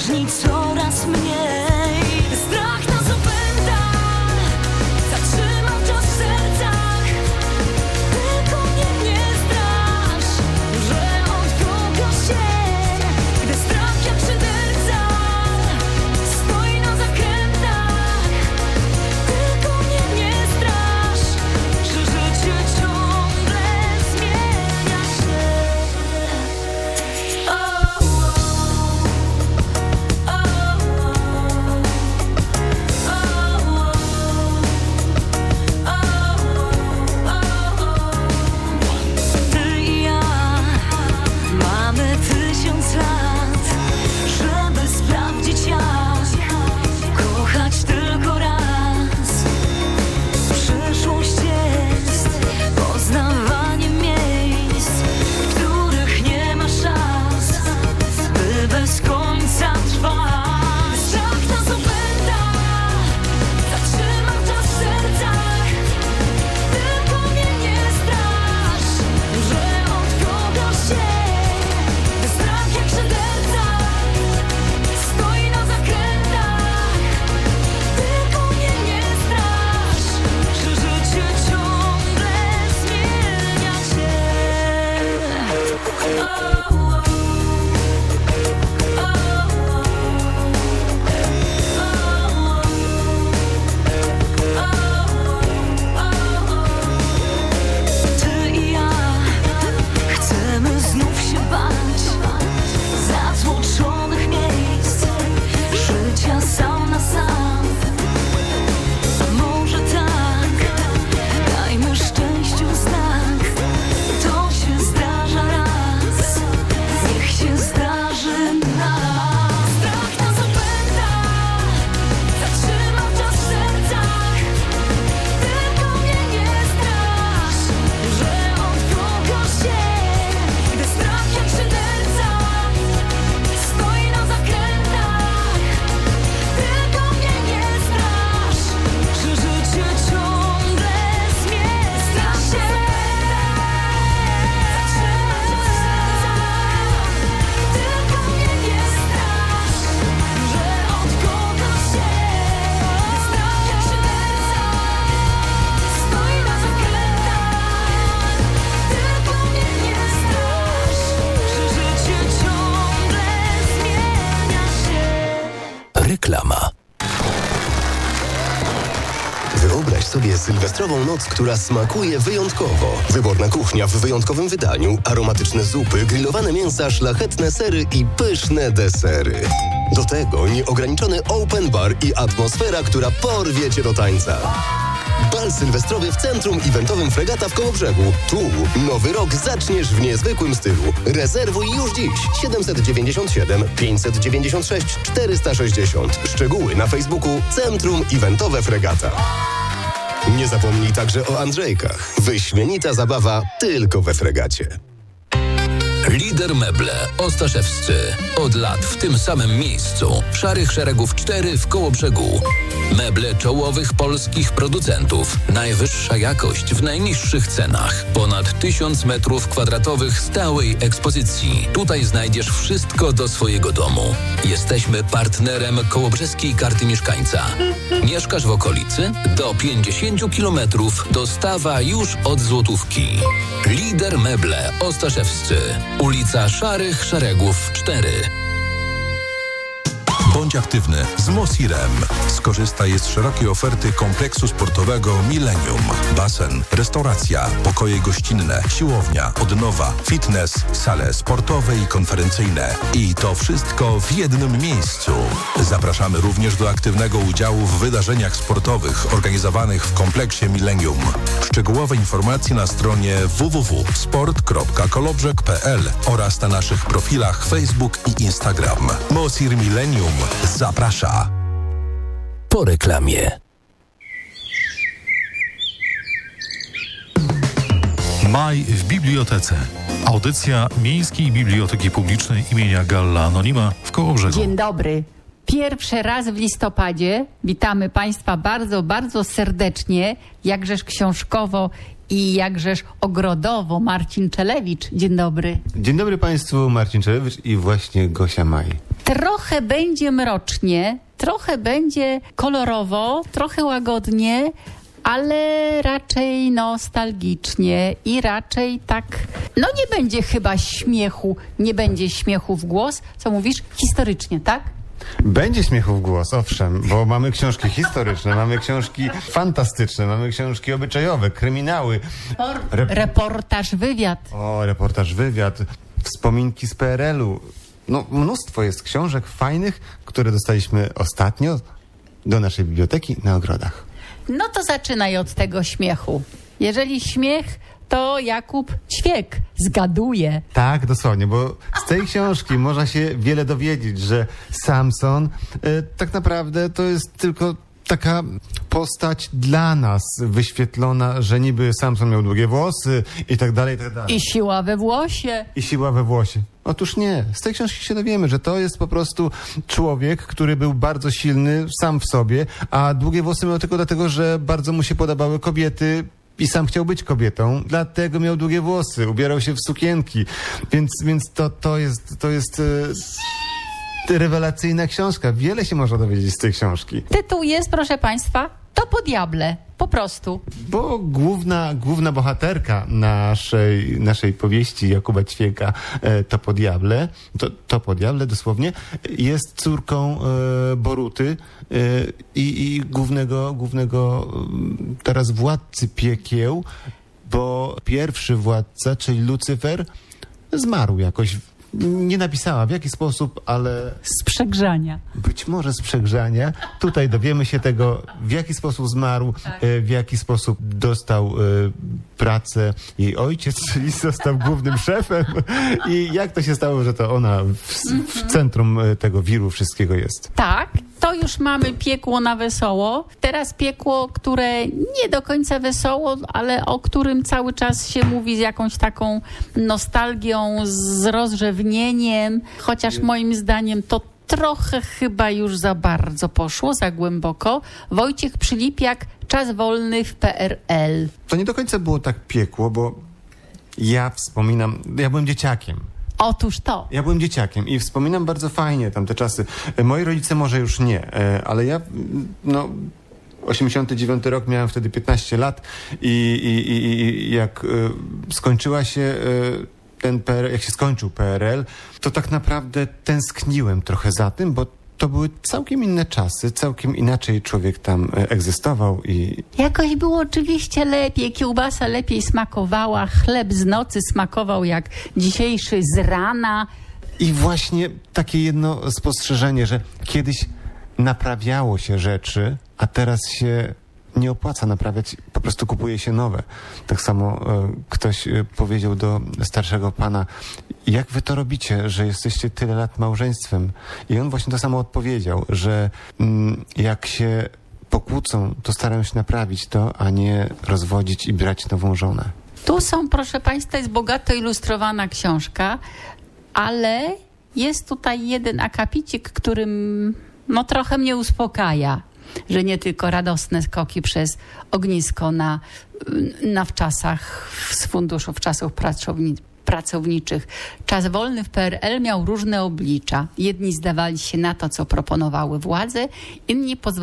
wyobraźni coraz mniej. Strach nas opęta, zatrzymał czas w sercach. Tylko mnie nie strasz, że od kogoś się. Gdy strach jak szyderca stoi na zakrętach. Tylko mnie nie strasz, że życie ciągle zmienia się. Ty i ja mamy 1000 lat, żeby sprawdzić jak kochać tylko raz. Przyszłość jest poznawaniem miejsc, w których nie ma szans, by bez końca trwać. Strach nas opęta, zatrzymał czas w sercach. Tylko mnie nie strasz, że od kogoś się. Gdy strach jak szyderca stoi na zakrętach. Tylko mnie nie strasz, że życie ciągle zmienia się. Ty i ja chcemy znów się bać zatłoczonych miejsc, życia sam na sam. A może tak, dajmy szczęściu znak. To się zdarza raz, niech się zdarzy nas. Strach nas opęta, zatrzymał czas w sercach. Tylko mnie nie strasz, że od kogoś się. Gdy strach jak szyderca stoi na zakrętach. Tylko mnie nie strasz, że życie ciągle zmienia się. Tylko mnie nie strasz, że od kogoś się. Gdy strach jak szyderca stoi na zakrętach. Tylko mnie nie strasz, że życie ciągle zmienia się. Reklama. Wyobraź sobie sylwestrową noc, która smakuje wyjątkowo. Wyborna kuchnia w wyjątkowym wydaniu, aromatyczne zupy, grillowane mięsa, szlachetne sery i pyszne desery. Do tego nieograniczony open bar i atmosfera, która porwie cię do tańca. Bal sylwestrowy w centrum eventowym Fregata w Kołobrzegu. Tu nowy rok zaczniesz w niezwykłym stylu. Rezerwuj już dziś 797 596 460. Szczegóły na Facebooku Centrum Eventowe Fregata. Nie zapomnij także o Andrzejkach. Wyśmienita zabawa tylko we Fregacie. Lider Meble Ostaszewscy. Od lat w tym samym miejscu. Szarych Szeregów 4 w Kołobrzegu. Meble czołowych polskich producentów. Najwyższa jakość w najniższych cenach. Ponad 1000 metrów kwadratowych stałej ekspozycji. Tutaj znajdziesz wszystko do swojego domu. Jesteśmy partnerem Kołobrzeskiej Karty Mieszkańca. Mieszkasz w okolicy? Do 50 kilometrów dostawa już od złotówki. Lider Meble Ostaszewscy. Ulica Szarych Szeregów 4. Bądź aktywny z Mosirem. Skorzystaj z szerokiej oferty kompleksu sportowego Millennium. Basen, restauracja, pokoje gościnne, siłownia, odnowa, fitness, sale sportowe i konferencyjne. I to wszystko w jednym miejscu. Zapraszamy również do aktywnego udziału w wydarzeniach sportowych organizowanych w kompleksie Millennium. Szczegółowe informacje na stronie www.sport.kolobrzeg.pl oraz na naszych profilach Facebook i Instagram. Mosir Millennium zaprasza. Po reklamie. Maj w bibliotece. Audycja Miejskiej Biblioteki Publicznej imienia Galla Anonima w Kołobrzegu. Dzień dobry. Pierwszy raz w listopadzie witamy Państwa bardzo, bardzo serdecznie, jakżeż książkowo i jakżeż ogrodowo Marcin Czelewicz. Dzień dobry. Dzień dobry Państwu, Marcin Czelewicz i właśnie Gosia Maj. Trochę będzie mrocznie, trochę będzie kolorowo, trochę łagodnie, ale raczej nostalgicznie i raczej tak, nie będzie chyba śmiechu, nie będzie śmiechu w głos. Co mówisz? Historycznie, tak? Będzie śmiechu w głos, owszem, bo mamy książki historyczne, mamy książki fantastyczne, mamy książki obyczajowe, kryminały. Reportaż, wywiad. Reportaż, wywiad, wspominki z PRL-u. Mnóstwo jest książek fajnych, które dostaliśmy ostatnio do naszej biblioteki na Ogrodach. No to zaczynaj od tego śmiechu. Jeżeli śmiech, to Jakub Ćwiek zgaduje. Tak, dosłownie, bo z tej książki można się wiele dowiedzieć, że Samson tak naprawdę to jest tylko taka postać dla nas wyświetlona, że niby Samson miał długie włosy i tak dalej, i tak dalej. I siła we włosie. I siła we włosie. Otóż nie. Z tej książki się dowiemy, że to jest po prostu człowiek, który był bardzo silny sam w sobie, a długie włosy miał tylko dlatego, że bardzo mu się podobały kobiety i sam chciał być kobietą, dlatego miał długie włosy, ubierał się w sukienki. Więc to jest rewelacyjna książka. Wiele się można dowiedzieć z tej książki. Tytuł jest, proszę Państwa, To po diable. Po prostu. Bo główna bohaterka naszej powieści Jakuba Ćwieka, To po diable, to po diable dosłownie, jest córką Boruty i głównego teraz władcy piekieł, bo pierwszy władca, czyli Lucyfer, zmarł jakoś. Nie napisała w jaki sposób, ale... Z przegrzania. Być może z przegrzania. Tutaj dowiemy się tego, w jaki sposób zmarł, w jaki sposób dostał pracę jej ojciec, czyli został głównym szefem i jak to się stało, że to ona w centrum tego wiru wszystkiego jest. Tak, to już mamy piekło na wesoło. Teraz piekło, które nie do końca wesoło, ale o którym cały czas się mówi z jakąś taką nostalgią, z rozrzewnieniem, chociaż moim zdaniem to trochę chyba już za bardzo poszło, za głęboko. Wojciech Przylipiak, Czas wolny w PRL. To nie do końca było tak piekło, bo ja byłem dzieciakiem. Otóż to. Ja byłem dzieciakiem i wspominam bardzo fajnie tamte czasy. Moi rodzice może już nie, ale ja, 89 rok, miałem wtedy 15 lat i jak skończyła się ten PRL, jak się skończył PRL, to tak naprawdę tęskniłem trochę za tym, bo to były całkiem inne czasy, całkiem inaczej człowiek tam egzystował i... Jakoś było oczywiście lepiej, kiełbasa lepiej smakowała, chleb z nocy smakował jak dzisiejszy z rana. I właśnie takie jedno spostrzeżenie, że kiedyś naprawiało się rzeczy, a teraz się nie opłaca naprawiać, po prostu kupuje się nowe. Tak samo ktoś powiedział do starszego pana, jak wy to robicie, że jesteście tyle lat małżeństwem? I on właśnie to samo odpowiedział, że jak się pokłócą, to starają się naprawić to, a nie rozwodzić i brać nową żonę. Tu są, proszę Państwa, jest bogato ilustrowana książka, ale jest tutaj jeden akapicik, którym trochę mnie uspokaja, że nie tylko radosne skoki przez ognisko na wczasach z funduszu wczasów pracowniczych. Czas wolny w PRL miał różne oblicza. Jedni zdawali się na to, co proponowały władze, inni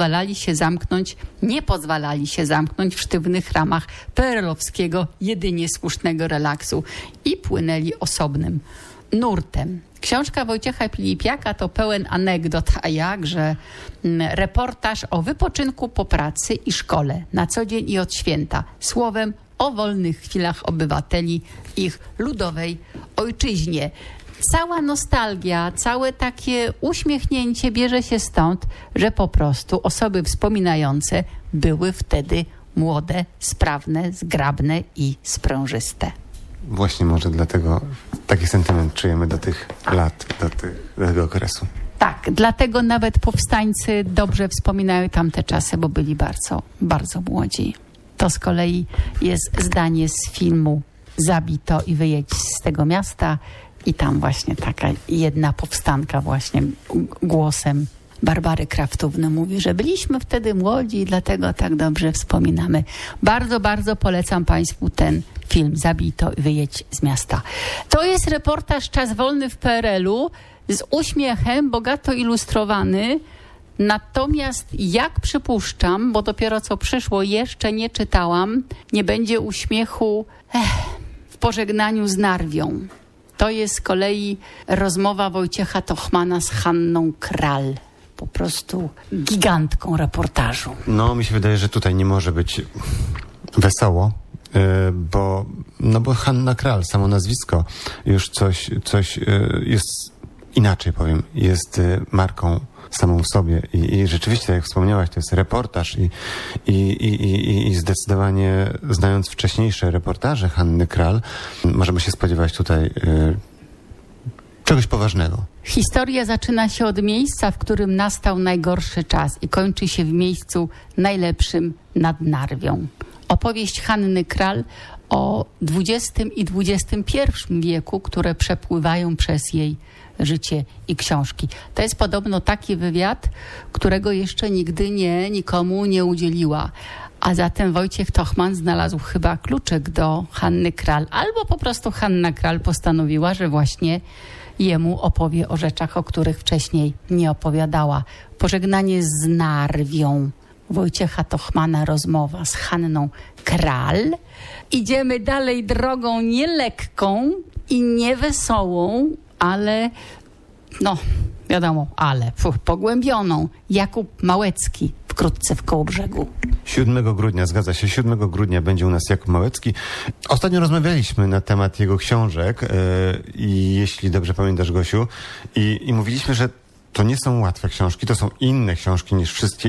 nie pozwalali się zamknąć w sztywnych ramach PRL-owskiego jedynie słusznego relaksu i płynęli osobnym nurtem. Książka Wojciecha Przylipiaka to pełen anegdot, a jakże reportaż o wypoczynku po pracy i szkole, na co dzień i od święta. Słowem, o wolnych chwilach obywateli w ich ludowej ojczyźnie. Cała nostalgia, całe takie uśmiechnięcie bierze się stąd, że po prostu osoby wspominające były wtedy młode, sprawne, zgrabne i sprężyste. Właśnie może dlatego taki sentyment czujemy do tych lat, do tego okresu. Tak, dlatego nawet powstańcy dobrze wspominają tamte czasy, bo byli bardzo, bardzo młodzi. To z kolei jest zdanie z filmu Zabito i wyjedź z tego miasta i tam właśnie taka jedna powstanka właśnie głosem Barbary Kraftówny mówi, że byliśmy wtedy młodzi i dlatego tak dobrze wspominamy. Bardzo, bardzo polecam Państwu ten film Zabij to i wyjedź z miasta. To jest reportaż Czas wolny w PRL-u z uśmiechem, bogato ilustrowany. Natomiast jak przypuszczam, bo dopiero co przyszło, jeszcze nie czytałam, nie będzie uśmiechu w pożegnaniu z Narwią. To jest z kolei rozmowa Wojciecha Tochmana z Hanną Kral. Po prostu gigantką reportażu. No, mi się wydaje, że tutaj nie może być wesoło, bo Hanna Kral, samo nazwisko, już coś jest inaczej, powiem, jest marką samą w sobie i rzeczywiście, jak wspomniałaś, to jest reportaż i zdecydowanie, znając wcześniejsze reportaże Hanny Kral, możemy się spodziewać tutaj czegoś poważnego. Historia zaczyna się od miejsca, w którym nastał najgorszy czas i kończy się w miejscu najlepszym nad Narwią. Opowieść Hanny Kral o XX i XXI wieku, które przepływają przez jej życie i książki. To jest podobno taki wywiad, którego jeszcze nigdy nikomu nie udzieliła. A zatem Wojciech Tochman znalazł chyba kluczyk do Hanny Kral, albo po prostu Hanna Kral postanowiła, że właśnie jemu opowie o rzeczach, o których wcześniej nie opowiadała. Pożegnanie z Narwią Wojciecha Tochmana, rozmowa z Hanną Kral. Idziemy dalej drogą nielekką i niewesołą, ale pogłębioną. Jakub Małecki wkrótce w Kołobrzegu. 7 grudnia, zgadza się, 7 grudnia będzie u nas Jakub Małecki. Ostatnio rozmawialiśmy na temat jego książek i jeśli dobrze pamiętasz, Gosiu, i mówiliśmy, że to nie są łatwe książki, to są inne książki niż wszystkie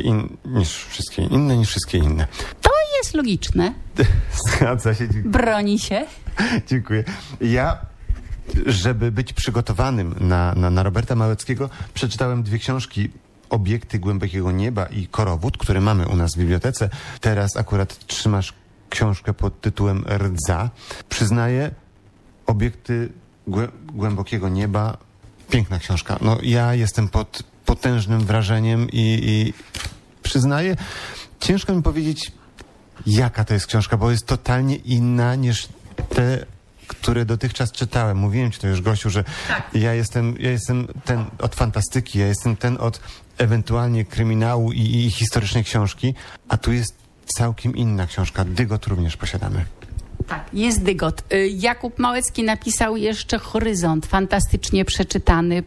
inne. To jest logiczne. Zgadza się. Broni się. Dziękuję. Ja, żeby być przygotowanym na Roberta Małeckiego, przeczytałem 2 książki. Obiekty głębokiego nieba i Korowód, które mamy u nas w bibliotece. Teraz akurat trzymasz książkę pod tytułem Rdza. Przyznaję, Obiekty głębokiego nieba, piękna książka. No, ja jestem pod potężnym wrażeniem i przyznaję, ciężko mi powiedzieć, jaka to jest książka, bo jest totalnie inna niż te, które dotychczas czytałem. Mówiłem ci to już, Gosiu, że tak. Ja jestem ten od fantastyki, ja jestem ten od ewentualnie kryminału i historycznej książki, a tu jest całkiem inna książka. Dygot również posiadamy. Tak, jest Dygot. Jakub Małecki napisał jeszcze Horyzont, fantastycznie przeczytany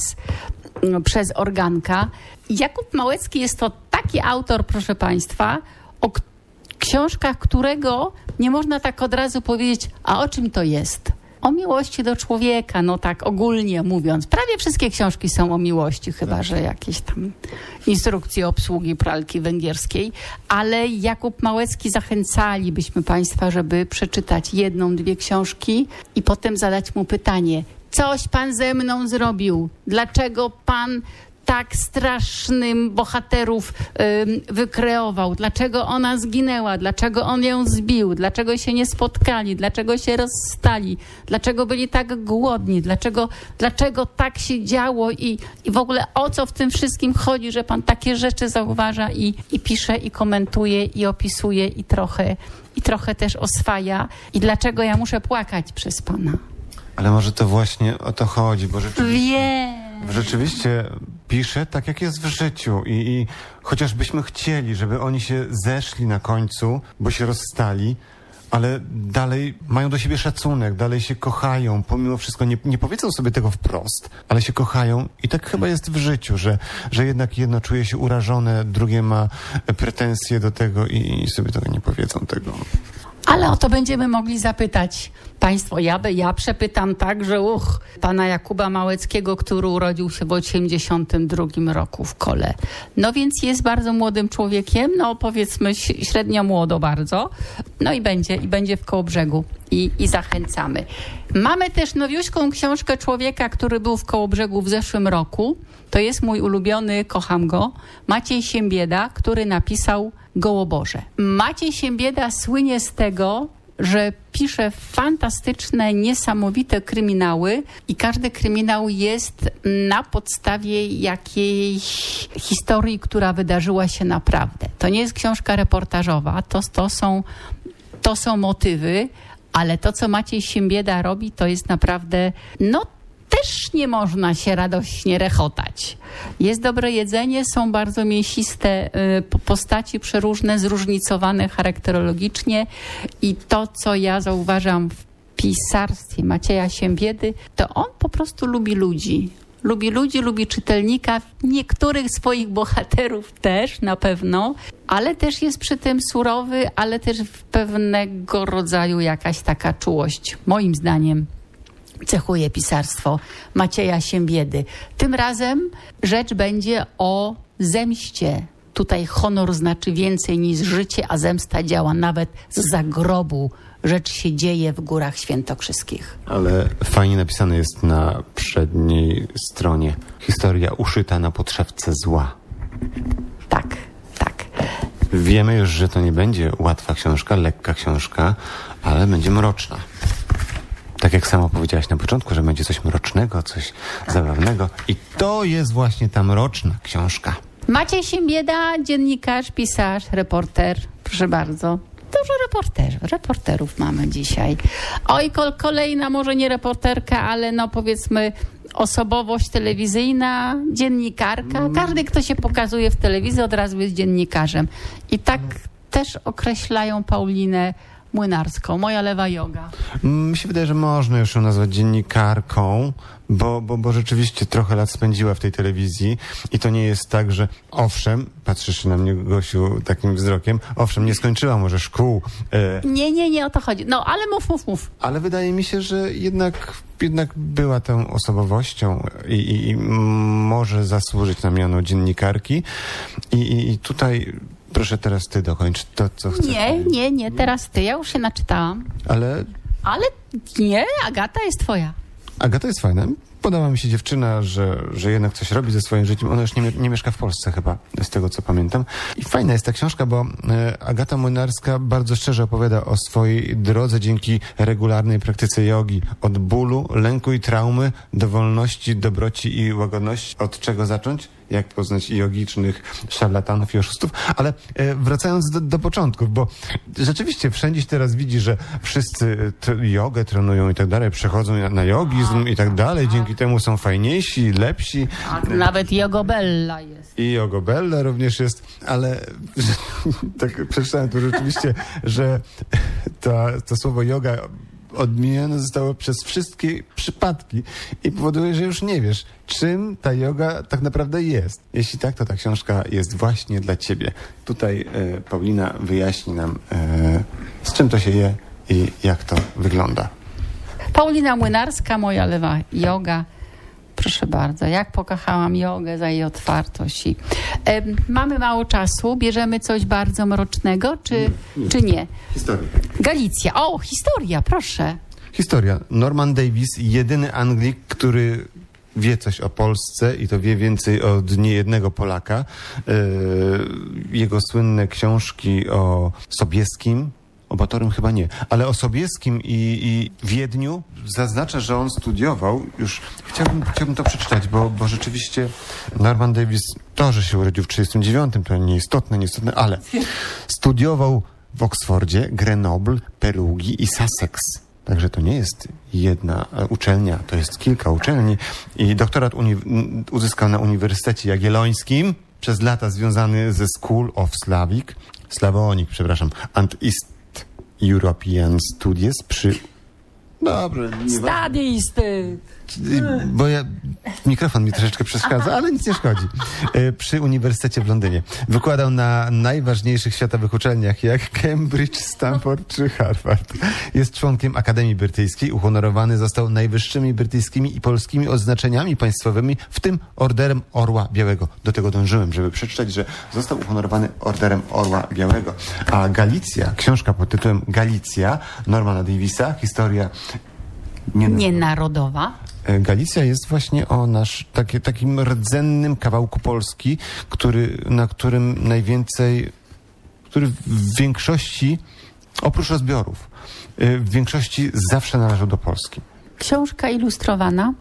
przez Organka. Jakub Małecki jest to taki autor, proszę Państwa, o książkach, którego nie można tak od razu powiedzieć, a o czym to jest? O miłości do człowieka, no tak ogólnie mówiąc. Prawie wszystkie książki są o miłości, chyba że jakieś tam instrukcje obsługi pralki węgierskiej. Ale Jakub Małecki, zachęcalibyśmy Państwa, żeby przeczytać 1, 2 książki i potem zadać mu pytanie. Coś Pan ze mną zrobił? Dlaczego Pan tak strasznym bohaterów wykreował? Dlaczego ona zginęła? Dlaczego on ją zbił? Dlaczego się nie spotkali? Dlaczego się rozstali? Dlaczego byli tak głodni? Dlaczego tak się działo? I w ogóle o co w tym wszystkim chodzi, że Pan takie rzeczy zauważa i pisze, i komentuje, i opisuje, i trochę też oswaja? I dlaczego ja muszę płakać przez Pana? Ale może to właśnie o to chodzi, bo Wiem. Rzeczywiście pisze tak, jak jest w życiu i chociażbyśmy chcieli, żeby oni się zeszli na końcu, bo się rozstali, ale dalej mają do siebie szacunek, dalej się kochają, pomimo wszystko nie powiedzą sobie tego wprost, ale się kochają i tak chyba jest w życiu, że jednak jedno czuje się urażone, drugie ma pretensje do tego i sobie tego nie powiedzą tego. Ale o to będziemy mogli zapytać Państwo. Ja przepytam także pana Jakuba Małeckiego, który urodził się w 1982 roku w Kole. No więc jest bardzo młodym człowiekiem, no powiedzmy średnio młodo bardzo. No i będzie w Kołobrzegu i zachęcamy. Mamy też nowiuśką książkę człowieka, który był w Kołobrzegu w zeszłym roku. To jest mój ulubiony, kocham go, Maciej Siembieda, który napisał Gołoborze. Maciej Siembieda słynie z tego, że pisze fantastyczne, niesamowite kryminały i każdy kryminał jest na podstawie jakiejś historii, która wydarzyła się naprawdę. To nie jest książka reportażowa, to są motywy, ale to, co Maciej Siembieda robi, to jest naprawdę, też nie można się radośnie rechotać. Jest dobre jedzenie, są bardzo mięsiste postaci, przeróżne, zróżnicowane charakterologicznie i to, co ja zauważam w pisarstwie Macieja Siembiedy, to on po prostu lubi ludzi. Lubi ludzi, lubi czytelnika, niektórych swoich bohaterów też na pewno, ale też jest przy tym surowy, ale też pewnego rodzaju jakaś taka czułość, moim zdaniem, cechuje pisarstwo Macieja Siembiedy. Tym razem rzecz będzie o zemście. Tutaj honor znaczy więcej niż życie, a zemsta działa nawet z zagrobu. Rzecz się dzieje w Górach Świętokrzyskich. Ale fajnie napisane jest na przedniej stronie. Historia uszyta na podszewce zła. Tak. Wiemy już, że to nie będzie łatwa książka, lekka książka, ale będzie mroczna. Tak jak sama powiedziałaś na początku, że będzie coś mrocznego, coś zabawnego. I to jest właśnie ta mroczna książka. Maciej Siembieda, dziennikarz, pisarz, reporter. Proszę bardzo. Dużo reporterów mamy dzisiaj. Oj, kolejna może nie reporterka, ale powiedzmy osobowość telewizyjna, dziennikarka. Każdy, kto się pokazuje w telewizji, od razu jest dziennikarzem. I tak też określają Paulinę Młynarską, moja lewa joga. Mi się wydaje, że można już ją nazwać dziennikarką, bo rzeczywiście trochę lat spędziła w tej telewizji i to nie jest tak, że owszem, patrzysz na mnie, Gosiu, takim wzrokiem, owszem, nie skończyła może szkół. Nie o to chodzi. Ale mów. Ale wydaje mi się, że jednak była tą osobowością i może zasłużyć na miano dziennikarki i tutaj... Proszę teraz ty dokończ to, co chcesz. Nie, teraz ty. Ja już się naczytałam. Ale nie, Agata jest twoja. Agata jest fajna. Podoba mi się dziewczyna, że jednak coś robi ze swoim życiem. Ona już nie mieszka w Polsce chyba, z tego co pamiętam. I fajna jest ta książka, bo Agata Młynarska bardzo szczerze opowiada o swojej drodze dzięki regularnej praktyce jogi. Od bólu, lęku i traumy do wolności, dobroci i łagodności. Od czego zacząć? Jak poznać jogicznych szarlatanów i oszustów. Ale wracając do początków, bo rzeczywiście wszędzie się teraz widzi, że wszyscy jogę trenują i tak dalej, przechodzą na jogizm i tak dalej, dzięki temu są fajniejsi, lepsi. Nawet Jogobella jest. I Jogobella również jest, ale tak przeczytałem tu rzeczywiście, że to słowo yoga odmienione zostało przez wszystkie przypadki i powoduje, że już nie wiesz, czym ta joga tak naprawdę jest. Jeśli tak, to ta książka jest właśnie dla ciebie. Tutaj Paulina wyjaśni nam, z czym to się je i jak to wygląda. Paulina Młynarska, moja lewa joga. Proszę bardzo, jak pokochałam jogę za jej otwartość. Mamy mało czasu, bierzemy coś bardzo mrocznego, czy nie? Historia. Galicja. O, historia, proszę. Historia. Norman Davies, jedyny Anglik, który wie coś o Polsce i to wie więcej od niejednego Polaka. Jego słynne książki o Sobieskim, o Batorym chyba nie, ale o Sobieskim i Wiedniu zaznacza, że on studiował, już chciałbym to przeczytać, bo rzeczywiście Norman Davies, to, że się urodził w 1939, to nieistotne, ale studiował w Oksfordzie, Grenoble, Perugi i Sussex. Także to nie jest jedna uczelnia, to jest kilka uczelni i doktorat uzyskał na Uniwersytecie Jagiellońskim, przez lata związany ze School of Slavonic, and East European Studies przy... Dobrze, Studies, bo mikrofon mi troszeczkę przeszkadza, ale nic nie szkodzi. Przy Uniwersytecie w Londynie. Wykładał na najważniejszych światowych uczelniach jak Cambridge, Stanford czy Harvard. Jest członkiem Akademii Brytyjskiej. Uhonorowany został najwyższymi brytyjskimi i polskimi odznaczeniami państwowymi, w tym Orderem Orła Białego. Do tego dążyłem, żeby przeczytać, że został uhonorowany Orderem Orła Białego. A Galicja, książka pod tytułem Galicja Normana Daviesa, historia nienarodowa. Galicja jest właśnie o takim rdzennym kawałku Polski, który w większości oprócz rozbiorów, w większości zawsze należał do Polski. Książka ilustrowana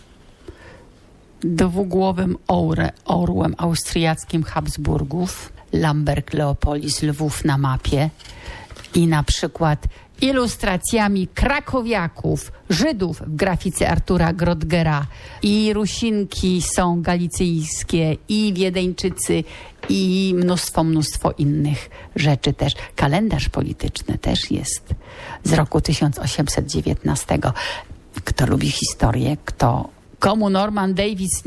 dwugłowym orłem austriackim Habsburgów, Lamberg, Leopolis, Lwów na mapie i na przykład ilustracjami krakowiaków, Żydów w grafice Artura Grodgera i Rusinki są galicyjskie i Wiedeńczycy i mnóstwo innych rzeczy też. Kalendarz polityczny też jest z roku 1819. Kto lubi historię, komu Norman Davis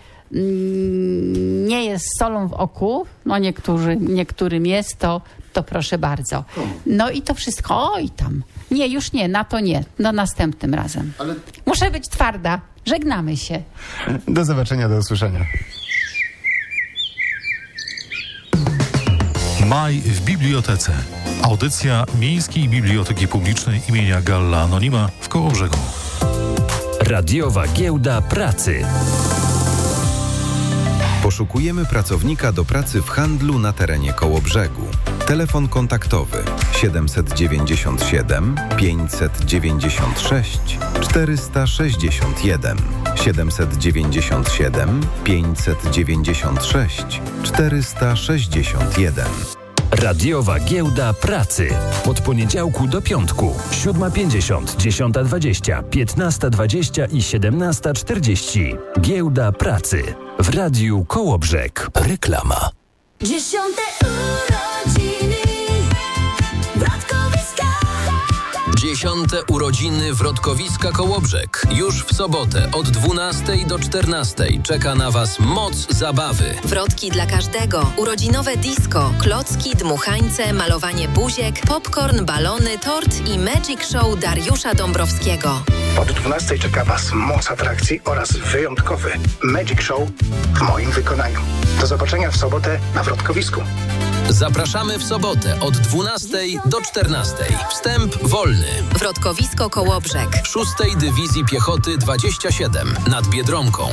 nie jest solą w oku, no niektórym jest, to proszę bardzo. No i to wszystko, oj tam. Nie, już nie, na to nie. No następnym razem. Ale... Muszę być twarda. Żegnamy się. Do zobaczenia, do usłyszenia. Maj w bibliotece. Audycja Miejskiej Biblioteki Publicznej imienia Galla Anonima w Kołobrzegu. Radiowa Giełda Pracy. Poszukujemy pracownika do pracy w handlu na terenie Kołobrzegu. Telefon kontaktowy 797 596 461 797 596 461. Radiowa Giełda Pracy. Od poniedziałku do piątku. 7:50, 10:20, 15:20 i 17:40. Giełda Pracy. W Radiu Kołobrzeg. Reklama. 10. urodziny Wrotkowiska. 10. urodziny Wrotkowiska Kołobrzeg. Już w sobotę od 12 do 14 czeka na Was moc zabawy. Wrotki dla każdego, urodzinowe disco, klocki, dmuchańce, malowanie buziek, popcorn, balony, tort i magic show Dariusza Dąbrowskiego. Od 12 czeka Was moc atrakcji oraz wyjątkowy magic show w moim wykonaniu. Do zobaczenia w sobotę na Wrotkowisku. Zapraszamy w sobotę od 12 do 14. Wstęp wolny. Wrotkowisko Kołobrzeg. 6. Dywizji Piechoty 27 nad Biedronką.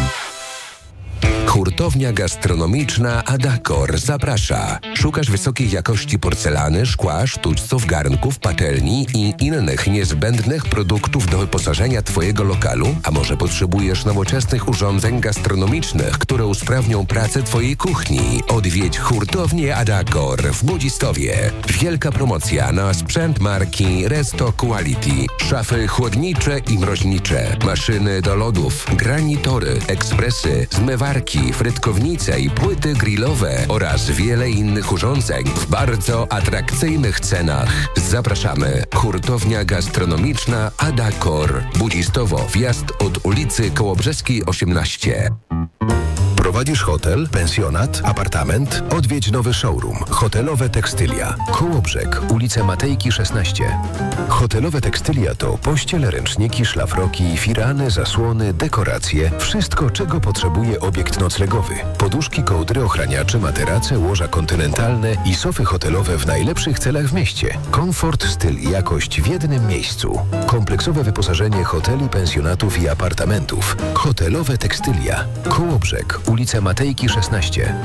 Hurtownia gastronomiczna Adakor zaprasza. Szukasz wysokiej jakości porcelany, szkła, sztućców, garnków, patelni i innych niezbędnych produktów do wyposażenia Twojego lokalu? A może potrzebujesz nowoczesnych urządzeń gastronomicznych, które usprawnią pracę Twojej kuchni? Odwiedź hurtownię Adakor w Budzistowie. Wielka promocja na sprzęt marki Resto Quality. Szafy chłodnicze i mroźnicze, maszyny do lodów, granitory, ekspresy, zmywarki, frytkownice i płyty grillowe oraz wiele innych urządzeń w bardzo atrakcyjnych cenach. Zapraszamy. Hurtownia gastronomiczna Adakor. Budzistowo, wjazd od ulicy Kołobrzeskiej 18. Prowadzisz hotel, pensjonat, apartament? Odwiedź nowy showroom. Hotelowe Tekstylia. Kołobrzeg, ulica Matejki 16. Hotelowe Tekstylia to pościel, ręczniki, szlafroki, firany, zasłony, dekoracje. Wszystko, czego potrzebuje obiekt noclegowy. Poduszki, kołdry, ochraniacze, materace, łoża kontynentalne i sofy hotelowe w najlepszych celach w mieście. Komfort, styl i jakość w jednym miejscu. Kompleksowe wyposażenie hoteli, pensjonatów i apartamentów. Hotelowe Tekstylia. Kołobrzeg, ulica Matejki 16.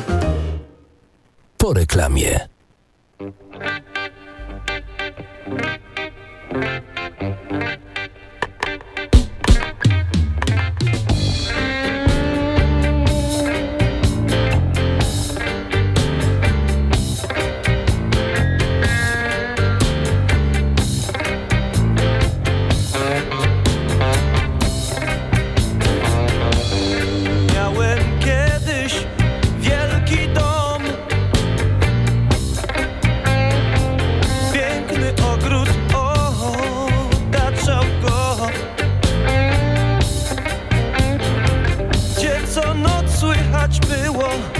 Po reklamie. Było